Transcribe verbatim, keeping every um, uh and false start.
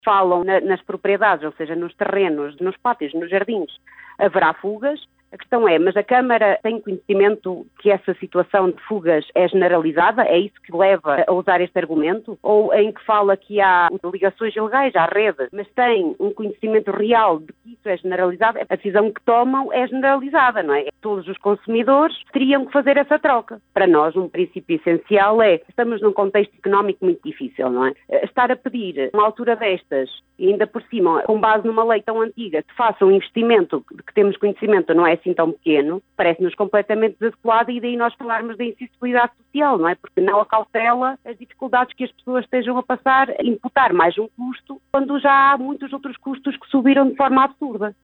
falam na, nas propriedades, ou seja, nos terrenos, nos pátios, nos jardins, haverá fugas. A questão é, mas a Câmara tem conhecimento que essa situação de fugas é generalizada? É isso que leva a usar este argumento? Ou em que fala que há ligações ilegais à rede, mas tem um conhecimento real de que isso é generalizado? A decisão que tomam é generalizada, não é? Todos os consumidores teriam que fazer essa troca. Para nós, um princípio essencial é, estamos num contexto económico muito difícil, não é? Estar a pedir, numa altura destas, e ainda por cima, com base numa lei tão antiga, que faça um investimento de que temos conhecimento, não é assim tão pequeno, parece-nos completamente desadequado, e daí nós falarmos da insensibilidade social, não é? Porque não acautela as dificuldades que as pessoas estejam a passar, imputar mais um custo, quando já há muitos outros custos que subiram de forma absurda.